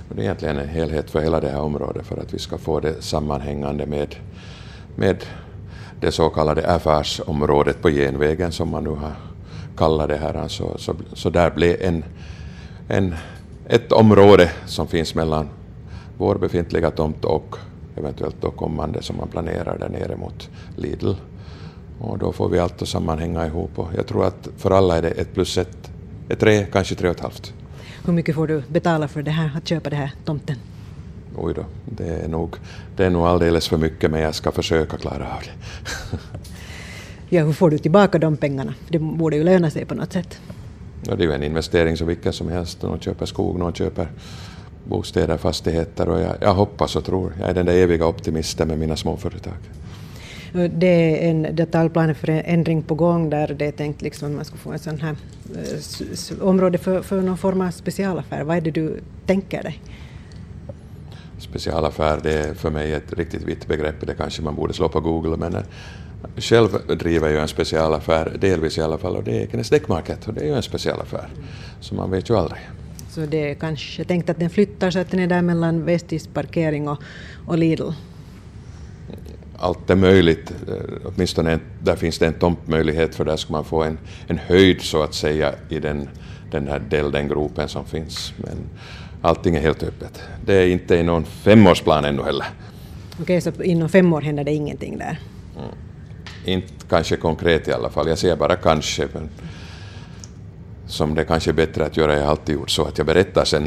Och det är egentligen en helhet för hela det här området för att vi ska få det sammanhängande med det så kallade affärsområdet på Genvägen som man nu har kallat det här. Så där blir ett område som finns mellan vår befintliga tomt och eventuellt då kommande som man planerar där nere mot Lidl. Och då får vi allt att sammanhänga ihop. Och jag tror att för alla är det 1 + 1 är 3, kanske 3,5. Hur mycket får du betala för det här, att köpa det här tomten? Oj då, det är nog alldeles för mycket, men jag ska försöka klara av det. Ja, hur får du tillbaka de pengarna? Det borde ju löna sig på något sätt. Ja, det är ju en investering så vilken som helst. Någon köper skog, någon köper bostäder, fastigheter och jag hoppas och tror. Jag är den där eviga optimisten med mina småföretag. Det är en detaljplan för en ändring på gång där det är tänkt liksom att man ska få en sån här område för någon form av specialaffär. Vad är det du tänker dig? Specialaffär, det är för mig ett riktigt vitt begrepp. Det kanske man borde slå på Google, men själv driver jag en specialaffär, delvis i alla fall, och det är Ekenäs Däckmarket, och det är ju en specialaffär. Så man vet ju aldrig. Så det är kanske tänkt att den flyttar så att den är där mellan Westis parkering och Lidl? Allt är möjligt, åtminstone där finns det en tomtmöjlighet, för där ska man få en höjd så att säga i den här den gropen som finns. Men allting är helt öppet. Det är inte i någon 5-årsplan ännu heller. Okej, så inom 5 år händer det ingenting där? Inte kanske konkret i alla fall, jag säger bara kanske. Men som det kanske är bättre att göra, jag har alltid gjort så att jag berättar sen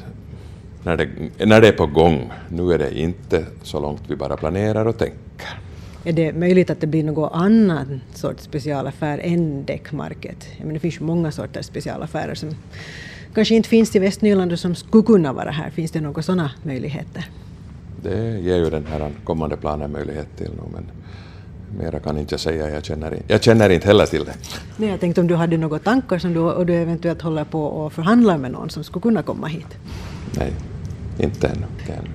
när det är på gång. Nu är det inte så långt vi bara planerar och tänker. Är det möjligt att det blir någon annan sorts specialaffär än Däckmarket? Det finns ju många sorters specialaffärer som kanske inte finns i Västnyland och som skulle kunna vara här. Finns det några sådana möjligheter? Det ger ju den här kommande planen möjlighet till nu, men mera kan inte jag säga. Jag känner inte heller till det. Nej, jag tänkte om du hade några tankar som du eventuellt håller på och förhandlar med någon som skulle kunna komma hit. Nej, inte ännu.